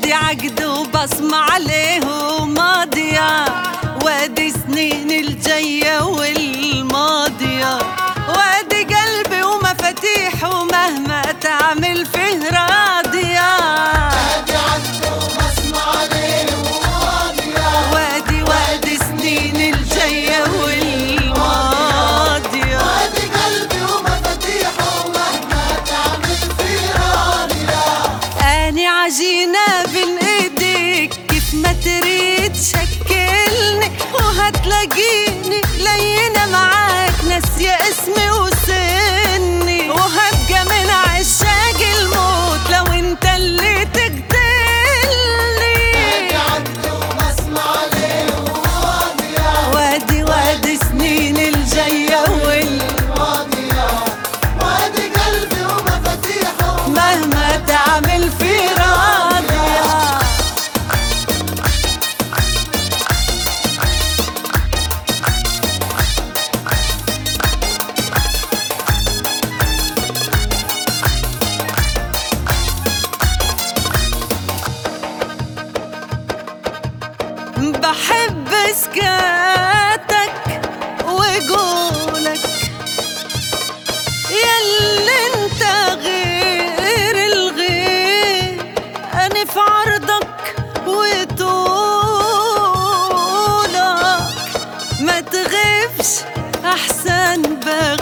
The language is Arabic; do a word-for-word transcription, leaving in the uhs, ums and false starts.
وادي عقد وبصمة عليه وماضية، وادي سنين الجاية والماضية، وادي قلبي ومفاتيحه مهما تعمل فيه راضية. وادي عقد وبصمة عليه وماضية، وادي وادي سنين الجاية والماضية، وادي قلبي ومفاتيحه مهما تعمل فيه راضية. أني عجينة بين ايديك كيف ما تريد شكلني، وهتلاقيني لينة معاك ناسية اسمي وسني، وهبقى من عشاق الموت لو انت اللي تقتلني. وادي عقد وبصمة عليه وماضية، وادي وادي سنين الجاية الماضية، وادي قلبي ومفاتيحه مهما تعمل في راضية. بحب سكاتك وقولك ياللي انت غير الغير، انا في عرضك وطولك ما تغيبش احسن بغير.